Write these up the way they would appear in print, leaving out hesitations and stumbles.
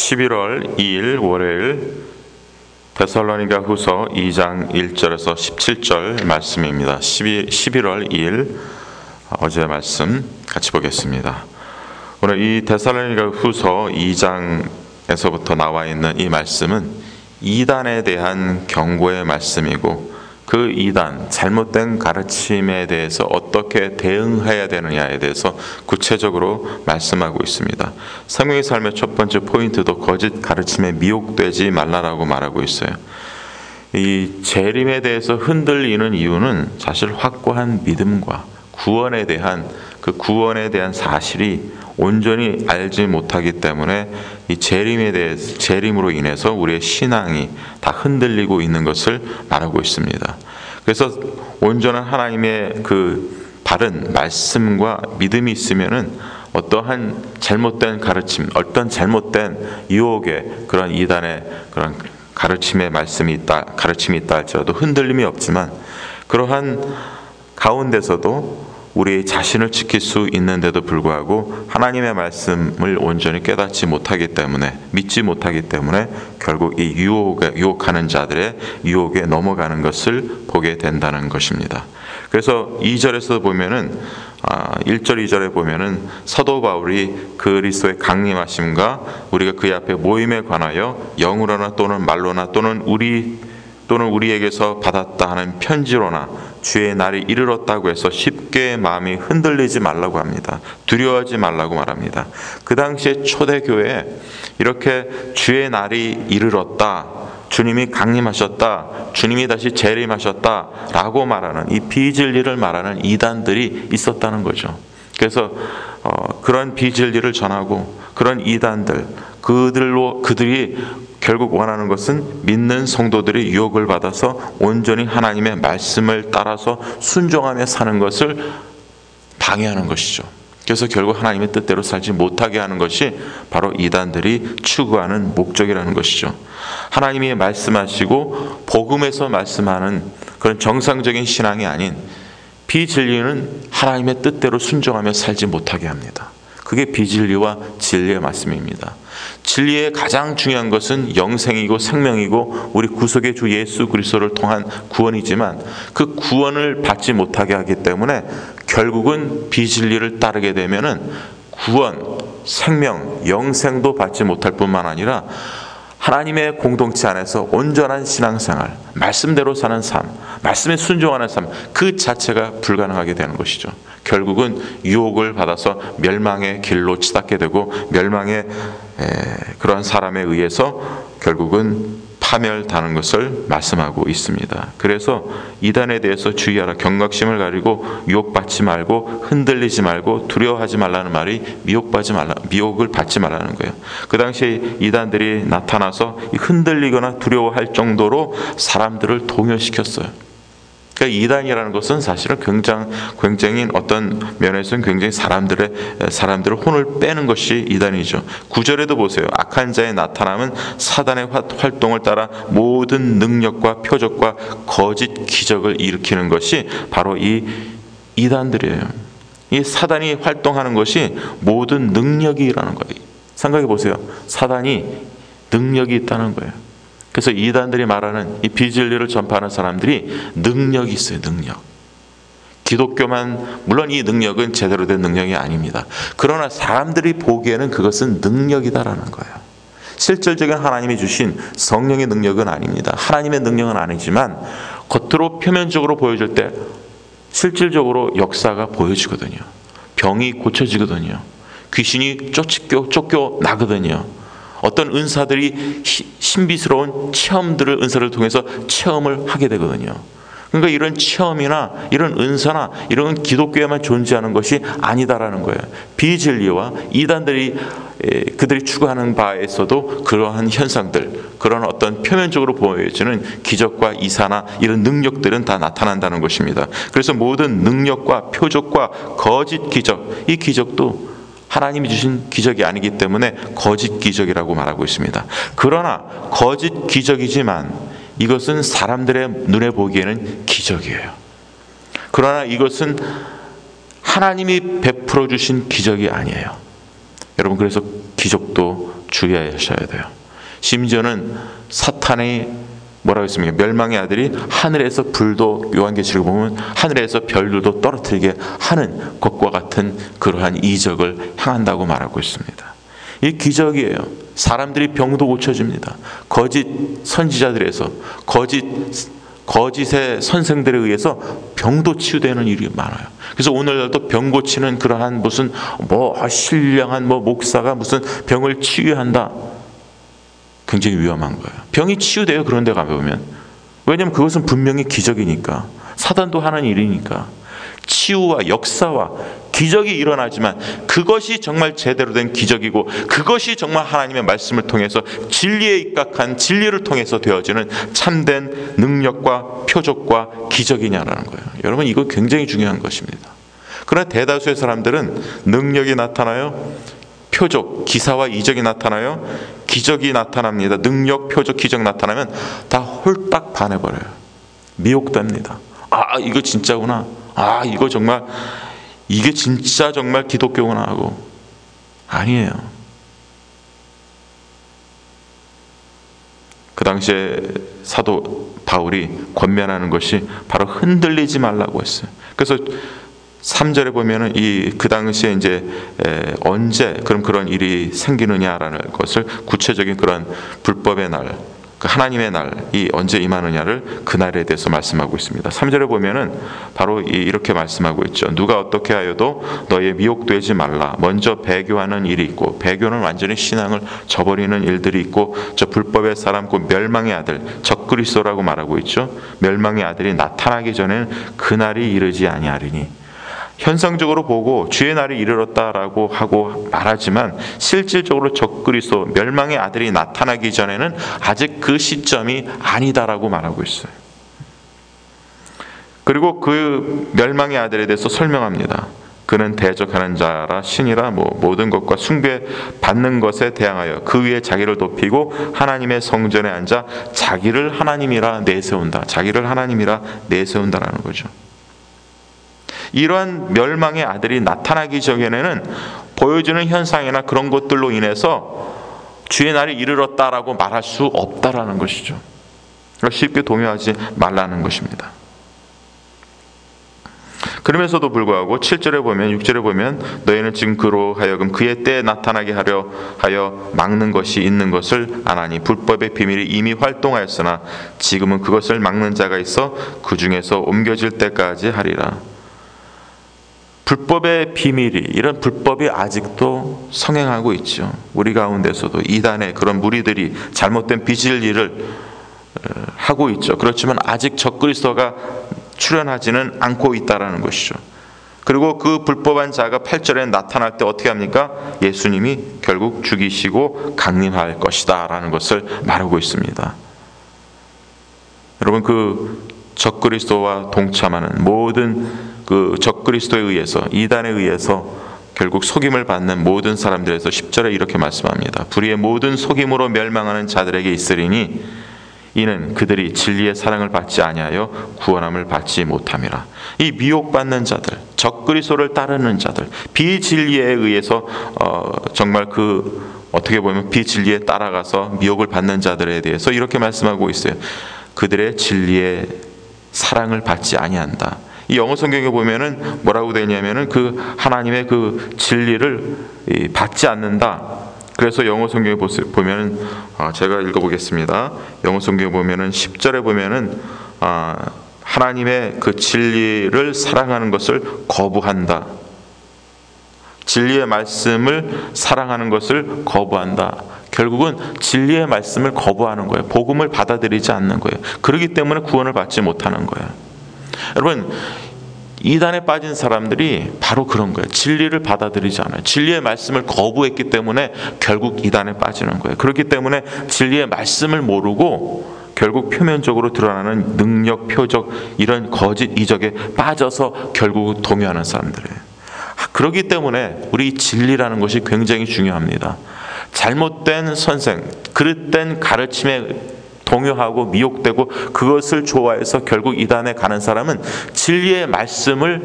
11월 2일 월요일 데살로니가 후서 2장 1절에서 17절 말씀입니다. 11월 2일 어제 말씀 같이 보겠습니다. 오늘 이 데살로니가 후서 2장에서부터 나와 있는 이 말씀은 이단에 대한 경고의 말씀이고, 그 이단, 잘못된 가르침에 대해서 어떻게 대응해야 되느냐에 대해서 구체적으로 말씀하고 있습니다. 성령의 삶의 첫 번째 포인트도 거짓 가르침에 미혹되지 말라라고 말하고 있어요. 이 재림에 대해서 흔들리는 이유는 사실 확고한 믿음과 구원에 대한 사실이 온전히 알지 못하기 때문에 이 재림으로 인해서 우리의 신앙이 다 흔들리고 있는 것을 말하고 있습니다. 그래서 온전한 하나님의 그 바른 말씀과 믿음이 있으면은 어떠한 잘못된 가르침, 어떤 잘못된 유혹의 그런 이단의 그런 가르침이 있다 할지라도 흔들림이 없지만, 그러한 가운데서도 우리 자신을 지킬 수 있는데도 불구하고 하나님의 말씀을 온전히 깨닫지 못하기 때문에, 믿지 못하기 때문에 결국 이 유혹하는 자들의 유혹에 넘어가는 것을 보게 된다는 것입니다. 그래서 2절에서 보면은 1절 2절에 보면은 사도 바울이 그리스도의 강림하심과 우리가 그의 앞에 모임에 관하여 영으로나 또는 말로나 또는 우리에게서 받았다 하는 편지로나 주의 날이 이르렀다고 해서 쉽게 마음이 흔들리지 말라고 합니다. 두려워하지 말라고 말합니다. 그 당시에 초대교회에 이렇게 주의 날이 이르렀다, 주님이 강림하셨다, 주님이 다시 재림하셨다 라고 말하는, 이 비진리를 말하는 이단들이 있었다는 거죠. 그래서 그런 비진리를 전하고 그런 이단들, 그들이 결국 원하는 것은 믿는 성도들이 유혹을 받아서 온전히 하나님의 말씀을 따라서 순종하며 사는 것을 방해하는 것이죠. 그래서 결국 하나님의 뜻대로 살지 못하게 하는 것이 바로 이단들이 추구하는 목적이라는 것이죠. 하나님이 말씀하시고 복음에서 말씀하는 그런 정상적인 신앙이 아닌 비진리는 하나님의 뜻대로 순종하며 살지 못하게 합니다. 그게 비진리와 진리의 말씀입니다. 진리의 가장 중요한 것은 영생이고 생명이고 우리 구속의 주 예수 그리스도를 통한 구원이지만, 그 구원을 받지 못하게 하기 때문에 결국은 비진리를 따르게 되면은 구원, 생명, 영생도 받지 못할 뿐만 아니라 하나님의 공동체 안에서 온전한 신앙생활, 말씀대로 사는 삶, 말씀에 순종하는 삶, 그 자체가 불가능하게 되는 것이죠. 결국은 유혹을 받아서 멸망의 길로 치닫게 되고, 멸망의 그러한 사람에 의해서 결국은 파멸당하는 것을 말씀하고 있습니다. 그래서 이단에 대해서 주의하라, 경각심을 가지고 유혹받지 말고 흔들리지 말고 두려워하지 말라는 말이 미혹을 받지 말라는 거예요. 그 당시에 이단들이 나타나서 흔들리거나 두려워할 정도로 사람들을 동요시켰어요. 그러니까 이단이라는 것은 사실은 굉장히 어떤 면에서는 굉장히 사람들을 혼을 빼는 것이 이단이죠. 9절에도 보세요. 악한 자의 나타남은 사단의 활동을 따라 모든 능력과 표적과 거짓 기적을 일으키는 것이 바로 이 이단들이에요. 이 사단이 활동하는 것이 모든 능력이라는 거예요. 생각해 보세요. 사단이 능력이 있다는 거예요. 그래서 이단들이 말하는 이 비진리를 전파하는 사람들이 능력이 있어요. 능력. 기독교만, 물론 이 능력은 제대로 된 능력이 아닙니다. 그러나 사람들이 보기에는 그것은 능력이다라는 거예요. 실질적인 하나님이 주신 성령의 능력은 아닙니다. 하나님의 능력은 아니지만 겉으로 표면적으로 보여줄 때 실질적으로 역사가 보여지거든요. 병이 고쳐지거든요. 귀신이 쫓겨나거든요. 어떤 은사들이 신비스러운 은사를 통해서 체험을 하게 되거든요. 그러니까 이런 체험이나 이런 은사나 이런 기독교에만 존재하는 것이 아니다라는 거예요. 비진리와 그들이 추구하는 바에서도 그러한 현상들, 그런 어떤 표면적으로 보여지는 기적과 이사나 이런 능력들은 다 나타난다는 것입니다. 그래서 모든 능력과 표적과 거짓 기적, 이 기적도 하나님이 주신 기적이 아니기 때문에 거짓 기적이라고 말하고 있습니다. 그러나 거짓 기적이지만 이것은 사람들의 눈에 보기에는 기적이에요. 그러나 이것은 하나님이 베풀어 주신 기적이 아니에요. 여러분, 그래서 기적도 주의하셔야 돼요. 심지어는 사탄이 뭐라고 했습니까? 멸망의 아들이 하늘에서 불도, 요한계시록 보면 하늘에서 별들도 떨어뜨리게 하는 것과 같은 그러한 이적을 향한다고 말하고 있습니다. 이 기적이에요. 사람들이 병도 고쳐집니다. 거짓 선지자들에서 거짓의 선생들에 의해서 병도 치유되는 일이 많아요. 그래서 오늘날도 병 고치는 그러한 무슨 신령한 목사가 무슨 병을 치유한다. 굉장히 위험한 거예요. 병이 치유돼요. 그런 데 가보면. 왜냐하면 그것은 분명히 기적이니까. 사단도 하는 일이니까. 치유와 역사와 기적이 일어나지만 그것이 정말 제대로 된 기적이고 그것이 정말 하나님의 말씀을 통해서 진리에 입각한 진리를 통해서 되어지는 참된 능력과 표적과 기적이냐라는 거예요. 여러분, 이거 굉장히 중요한 것입니다. 그러나 대다수의 사람들은 능력이 나타나요. 표적, 기사와 이적이 나타나요. 기적이 나타납니다. 능력, 표적, 기적 나타나면 다 홀딱 반해버려요. 미혹됩니다. 이거 진짜구나. 이거 정말, 이게 진짜 정말 기독교구나 하고. 아니에요. 그 당시에 사도 바울이 권면하는 것이 바로 흔들리지 말라고 했어요. 그래서 3절에 보면은 그 당시에 이제 언제 그런 일이 생기느냐라는 것을 구체적인 그런 불법의 날, 그 하나님의 날이 언제 임하느냐를 그날에 대해서 말씀하고 있습니다. 3절에 보면은 바로 이렇게 말씀하고 있죠. 누가 어떻게 하여도 너의 미혹되지 말라. 먼저 배교하는 일이 있고, 배교는 완전히 신앙을 저버리는 일들이 있고, 저 불법의 사람 곧 멸망의 아들 적그리스도라고 말하고 있죠. 멸망의 아들이 나타나기 전에는 그날이 이르지 아니하리니. 현상적으로 보고 주의 날이 이르렀다라고 하고 말하지만 실질적으로 적그리스도 멸망의 아들이 나타나기 전에는 아직 그 시점이 아니다라고 말하고 있어요. 그리고 그 멸망의 아들에 대해서 설명합니다. 그는 대적하는 자라 신이라 모든 것과 숭배받는 것에 대항하여 그 위에 자기를 높이고 하나님의 성전에 앉아 자기를 하나님이라 내세운다. 자기를 하나님이라 내세운다라는 거죠. 이러한 멸망의 아들이 나타나기 전에는 보여주는 현상이나 그런 것들로 인해서 주의 날이 이르렀다라고 말할 수 없다라는 것이죠. 쉽게 동요하지 말라는 것입니다. 그러면서도 불구하고 7절에 보면 6절에 보면 너희는 지금 그로 하여금 그의 때에 나타나게 하여 막는 것이 있는 것을 아나니 불법의 비밀이 이미 활동하였으나 지금은 그것을 막는 자가 있어 그 중에서 옮겨질 때까지 하리라. 불법의 비밀이, 이런 불법이 아직도 성행하고 있죠. 우리 가운데서도 이단의 그런 무리들이 잘못된 비진리를 하고 있죠. 그렇지만 아직 적그리스도가 출현하지는 않고 있다라는 것이죠. 그리고 그 불법한 자가 8절에 나타날 때 어떻게 합니까? 예수님이 결국 죽이시고 강림할 것이다 라는 것을 말하고 있습니다. 여러분, 그 적그리스도와 동참하는 모든 그 적그리스도에 의해서, 이단에 의해서 결국 속임을 받는 모든 사람들에서 10절에 이렇게 말씀합니다. 불의의 모든 속임으로 멸망하는 자들에게 있으리니 이는 그들이 진리의 사랑을 받지 아니하여 구원함을 받지 못함이라. 이 미혹받는 자들, 적그리스도를 따르는 자들, 비진리에 의해서 정말 어떻게 보면 비진리에 따라가서 미혹을 받는 자들에 대해서 이렇게 말씀하고 있어요. 그들의 진리의 사랑을 받지 아니한다. 이 영어 성경에 보면은 뭐라고 되냐면은 그 하나님의 그 진리를 받지 않는다. 그래서 영어 성경에 보면은 제가 읽어보겠습니다. 영어 성경에 보면은 10절에 보면은 하나님의 그 진리를 사랑하는 것을 거부한다. 진리의 말씀을 사랑하는 것을 거부한다. 결국은 진리의 말씀을 거부하는 거예요. 복음을 받아들이지 않는 거예요. 그렇기 때문에 구원을 받지 못하는 거예요. 여러분, 이단에 빠진 사람들이 바로 그런 거예요. 진리를 받아들이지 않아요. 진리의 말씀을 거부했기 때문에 결국 이단에 빠지는 거예요. 그렇기 때문에 진리의 말씀을 모르고 결국 표면적으로 드러나는 능력, 표적, 이런 거짓 이적에 빠져서 결국 동요하는 사람들이에요. 그렇기 때문에 우리 진리라는 것이 굉장히 중요합니다. 잘못된 선생, 그릇된 가르침에 동요하고 미혹되고 그것을 좋아해서 결국 이단에 가는 사람은 진리의 말씀을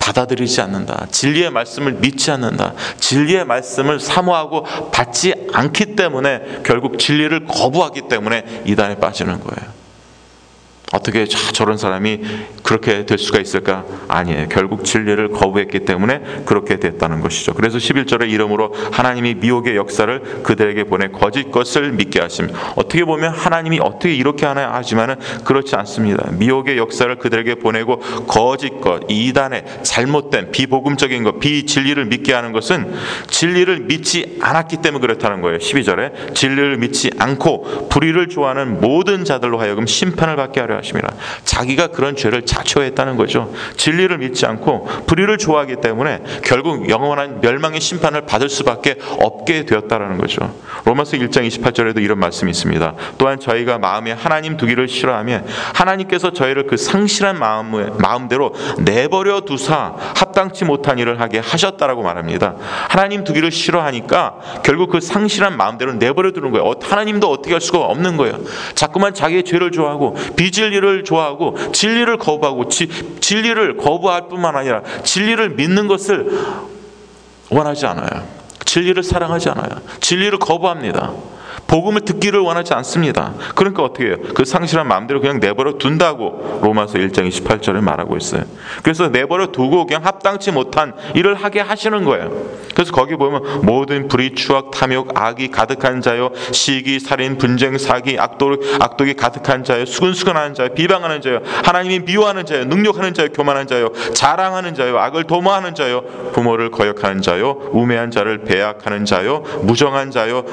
받아들이지 않는다, 진리의 말씀을 믿지 않는다, 진리의 말씀을 사모하고 받지 않기 때문에 결국 진리를 거부하기 때문에 이단에 빠지는 거예요. 어떻게 저런 사람이 그렇게 될 수가 있을까? 아니에요. 결국 진리를 거부했기 때문에 그렇게 됐다는 것이죠. 그래서 11절에 이러므로 하나님이 미혹의 역사를 그들에게 보내 거짓 것을 믿게 하심. 어떻게 보면 하나님이 어떻게 이렇게 하나 하지만은 그렇지 않습니다. 미혹의 역사를 그들에게 보내고 거짓 것, 이단의 잘못된 비복음적인 것, 비진리를 믿게 하는 것은 진리를 믿지 않았기 때문에 그렇다는 거예요. 12절에 진리를 믿지 않고 불의를 좋아하는 모든 자들로 하여금 심판을 받게 하려 하십니다. 자기가 그런 죄를 자초했다는 거죠. 진리를 믿지 않고 불의를 좋아하기 때문에 결국 영원한 멸망의 심판을 받을 수밖에 없게 되었다는 거죠. 로마서 1장 28절에도 이런 말씀이 있습니다. 또한 저희가 마음에 하나님 두기를 싫어하며 하나님께서 저희를 그 상실한 마음대로 내버려 두사 합당치 못한 일을 하게 하셨다라고 말합니다. 하나님 두기를 싫어하니까 결국 그 상실한 마음대로 내버려 두는 거예요. 하나님도 어떻게 할 수가 없는 거예요. 자꾸만 자기의 죄를 좋아하고 비진리를 좋아하고 진리를 거부하고 진리를 거부할 뿐만 아니라 진리를 믿는 것을 원하지 않아요. 진리를 사랑하지 않아요. 진리를 거부합니다. 복음을 듣기를 원하지 않습니다. 그러니까 어떻게 해요? 그 상실한 마음대로 그냥 내버려 둔다고 로마서 1장 28절에 말하고 있어요. 그래서 내버려 두고 그냥 합당치 못한 일을 하게 하시는 거예요. 그래서 거기 보면 모든 불의, 추악, 탐욕, 악이 가득한 자요, 시기, 살인, 분쟁, 사기, 악독이 가득한 자요, 수근수근하는 자요, 비방하는 자요, 하나님이 미워하는 자요, 능욕하는 자요, 교만한 자요, 자랑하는 자요, 악을 도모하는 자요, 부모를 거역하는 자요, 우매한 자를 배약하는 자요, 무정한 자요,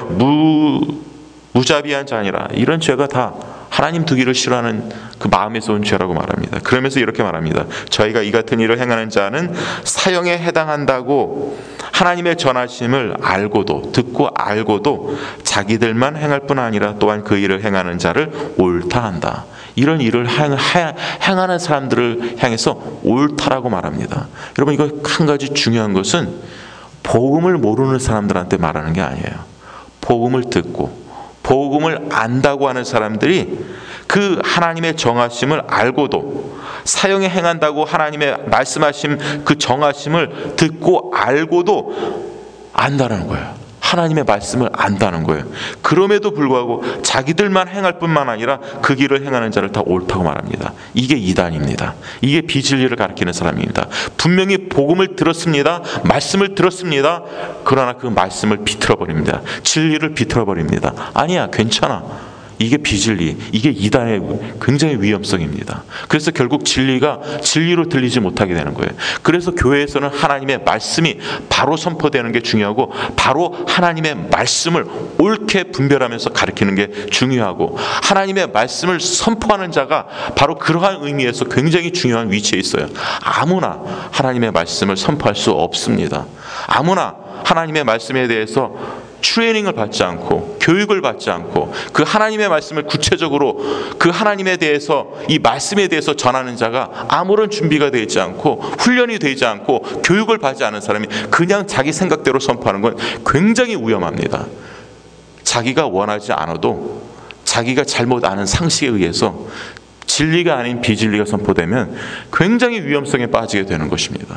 무자비한 자니라. 이런 죄가 다 하나님 두기를 싫어하는 그 마음에서 온 죄라고 말합니다. 그러면서 이렇게 말합니다. 저희가 이 같은 일을 행하는 자는 사형에 해당한다고 하나님의 전하심을 알고도 듣고 알고도 자기들만 행할 뿐 아니라 또한 그 일을 행하는 자를 옳다 한다. 이런 일을 행하는 사람들을 향해서 옳다라고 말합니다. 여러분, 이거 한 가지 중요한 것은 복음을 모르는 사람들한테 말하는 게 아니에요. 복음을 듣고 복음을 안다고 하는 사람들이 그 하나님의 정하심을 알고도 사형에 행한다고 하나님의 말씀하신 그 정하심을 듣고 알고도 안다는 거예요. 하나님의 말씀을 안다는 거예요. 그럼에도 불구하고 자기들만 행할 뿐만 아니라 그 길을 행하는 자를 다 옳다고 말합니다. 이게 이단입니다. 이게 비진리를 가리키는 사람입니다. 분명히 복음을 들었습니다. 말씀을 들었습니다. 그러나 그 말씀을 비틀어버립니다. 진리를 비틀어버립니다. 아니야, 괜찮아. 이게 비진리, 이게 이단의 굉장히 위험성입니다. 그래서 결국 진리가 진리로 들리지 못하게 되는 거예요. 그래서 교회에서는 하나님의 말씀이 바로 선포되는 게 중요하고 바로 하나님의 말씀을 옳게 분별하면서 가르치는 게 중요하고 하나님의 말씀을 선포하는 자가 바로 그러한 의미에서 굉장히 중요한 위치에 있어요. 아무나 하나님의 말씀을 선포할 수 없습니다. 아무나 하나님의 말씀에 대해서 트레이닝을 받지 않고 교육을 받지 않고 그 하나님의 말씀을 구체적으로 그 하나님에 대해서 이 말씀에 대해서 전하는 자가 아무런 준비가 되지 않고 훈련이 되지 않고 교육을 받지 않은 사람이 그냥 자기 생각대로 선포하는 건 굉장히 위험합니다. 자기가 원하지 않아도 자기가 잘못 아는 상식에 의해서 진리가 아닌 비진리가 선포되면 굉장히 위험성에 빠지게 되는 것입니다.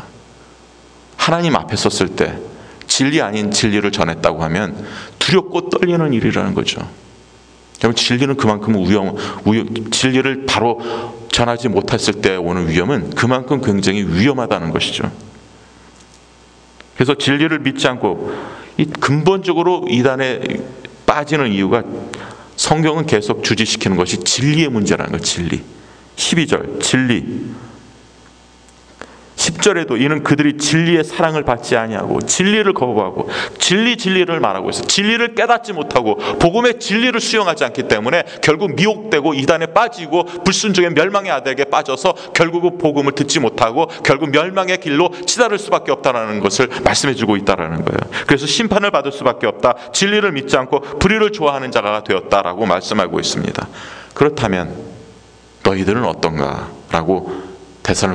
하나님 앞에 섰을 때 진리 아닌 진리를 전했다고 하면 두렵고 떨리는 일이라는 거죠. 여러분, 진리는 그만큼 진리를 바로 전하지 못했을 때 오는 위험은 그만큼 굉장히 위험하다는 것이죠. 그래서 진리를 믿지 않고 이 근본적으로 이단에 빠지는 이유가 성경은 계속 주지시키는 것이 진리의 문제라는 거예요. 진리. 12절 진리. 10절에도 이는 그들이 진리의 사랑을 받지 아니하고 진리를 거부하고 진리를 말하고 있어요. 진리를 깨닫지 못하고 복음의 진리를 수용하지 않기 때문에 결국 미혹되고 이단에 빠지고 불순종의 멸망의 아들에게 빠져서 결국은 복음을 듣지 못하고 결국 멸망의 길로 치달을 수밖에 없다는 것을 말씀해주고 있다는 거예요. 그래서 심판을 받을 수밖에 없다. 진리를 믿지 않고 불의를 좋아하는 자가 되었다라고 말씀하고 있습니다. 그렇다면 너희들은 어떤가? 라고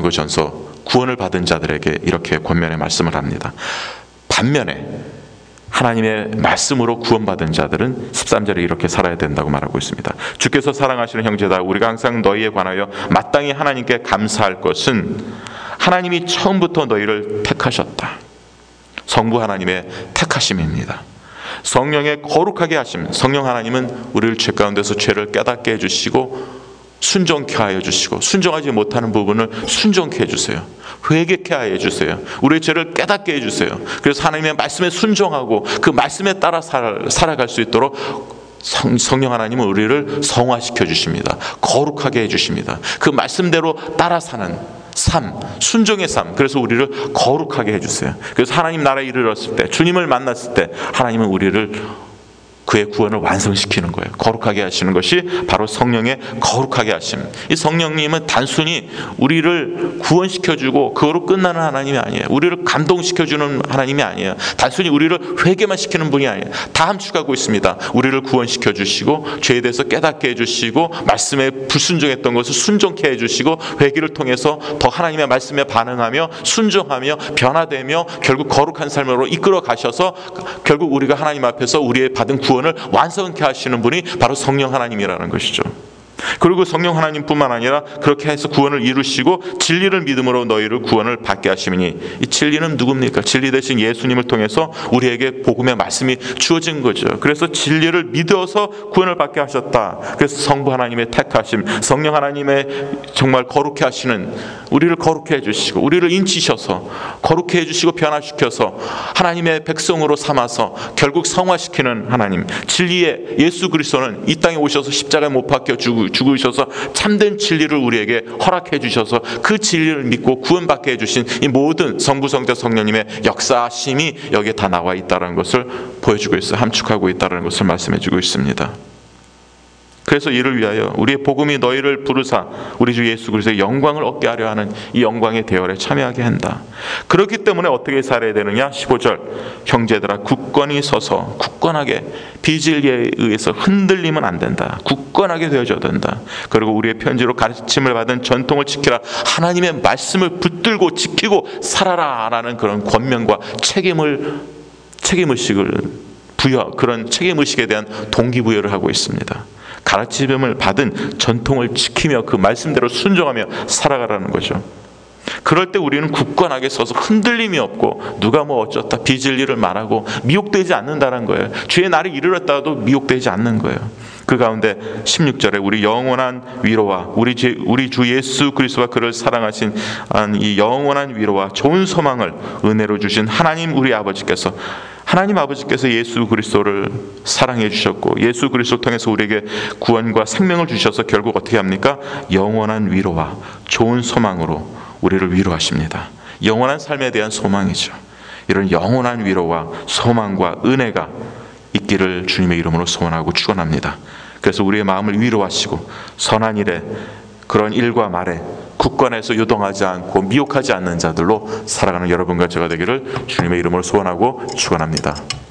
데살로니가전서 구원을 받은 자들에게 이렇게 권면의 말씀을 합니다. 반면에 하나님의 말씀으로 구원받은 자들은 13절에 이렇게 살아야 된다고 말하고 있습니다. 주께서 사랑하시는 형제다, 우리가 항상 너희에 관하여 마땅히 하나님께 감사할 것은 하나님이 처음부터 너희를 택하셨다. 성부 하나님의 택하심입니다. 성령의 거룩하게 하심. 성령 하나님은 우리를 죄 가운데서 죄를 깨닫게 해주시고 순종케 하여 주시고, 순종하지 못하는 부분을 순종케 해주세요. 회개케 하여 주세요. 우리의 죄를 깨닫게 해주세요. 그래서 하나님의 말씀에 순종하고 그 말씀에 따라 살아갈 수 있도록 성령 하나님은 우리를 성화시켜 주십니다. 거룩하게 해주십니다. 그 말씀대로 따라 사는 삶, 순종의 삶. 그래서 우리를 거룩하게 해주세요. 그래서 하나님 나라에 이르렀을 때, 주님을 만났을 때 하나님은 우리를 그의 구원을 완성시키는 거예요. 거룩하게 하시는 것이 바로 성령의 거룩하게 하심. 이 성령님은 단순히 우리를 구원시켜주고 그거로 끝나는 하나님이 아니에요. 우리를 감동시켜주는 하나님이 아니에요. 단순히 우리를 회개만 시키는 분이 아니에요. 다 함축하고 있습니다. 우리를 구원시켜주시고 죄에 대해서 깨닫게 해주시고 말씀에 불순종했던 것을 순종케 해주시고 회개를 통해서 더 하나님의 말씀에 반응하며 순종하며 변화되며 결국 거룩한 삶으로 이끌어 가셔서 결국 우리가 하나님 앞에서 우리의 받은 구원을 완성케 하시는 분이 바로 성령 하나님이라는 것이죠. 그리고 성령 하나님뿐만 아니라 그렇게 해서 구원을 이루시고 진리를 믿음으로 너희를 구원을 받게 하시니, 이 진리는 누굽니까? 진리 대신 예수님을 통해서 우리에게 복음의 말씀이 주어진 거죠. 그래서 진리를 믿어서 구원을 받게 하셨다. 그래서 성부 하나님의 택하심, 성령 하나님의 정말 거룩해 하시는, 우리를 거룩해 해주시고 우리를 인치셔서 거룩해 해주시고 변화시켜서 하나님의 백성으로 삼아서 결국 성화시키는 하나님, 진리의 예수 그리스도는 이 땅에 오셔서 십자가에 못 박혀 죽으셔서 참된 진리를 우리에게 허락해 주셔서 그 진리를 믿고 구원받게 해주신 이 모든 성부 성자 성령님의 역사심이 여기에 다 나와 있다는 것을 보여주고 있어요. 함축하고 있다는 것을 말씀해 주고 있습니다. 그래서 이를 위하여 우리의 복음이 너희를 부르사 우리 주 예수 그리스도의 영광을 얻게 하려 하는 이 영광의 대열에 참여하게 한다. 그렇기 때문에 어떻게 살아야 되느냐? 15절, 형제들아 굳건히 서서 굳건하게, 비진리에 의해서 흔들리면 안 된다. 굳건하게 되어져야 된다. 그리고 우리의 편지로 가르침을 받은 전통을 지키라. 하나님의 말씀을 붙들고 지키고 살아라 라는 그런 권면과 책임의식을 그런 책임의식에 대한 동기부여를 하고 있습니다. 가르침을 받은 전통을 지키며 그 말씀대로 순종하며 살아가라는 거죠. 그럴 때 우리는 굳건하게 서서 흔들림이 없고 누가 뭐 어쩌다 비진리를 말하고 미혹되지 않는다는 거예요. 주의 날이 이르렀다가도 미혹되지 않는 거예요. 그 가운데 16절에 우리 영원한 위로와 우리 주 예수 그리스도가 그를 사랑하신 이 영원한 위로와 좋은 소망을 은혜로 주신 하나님 우리 아버지께서, 하나님 아버지께서 예수 그리스도를 사랑해 주셨고 예수 그리스도를 통해서 우리에게 구원과 생명을 주셔서 결국 어떻게 합니까? 영원한 위로와 좋은 소망으로 우리를 위로하십니다. 영원한 삶에 대한 소망이죠. 이런 영원한 위로와 소망과 은혜가 있기를 주님의 이름으로 소원하고 축원합니다. 그래서 우리의 마음을 위로하시고 선한 일에, 그런 일과 말에 굳건해서 요동하지 않고 미혹하지 않는 자들로 살아가는 여러분과 제가 되기를 주님의 이름으로 소원하고 축원합니다.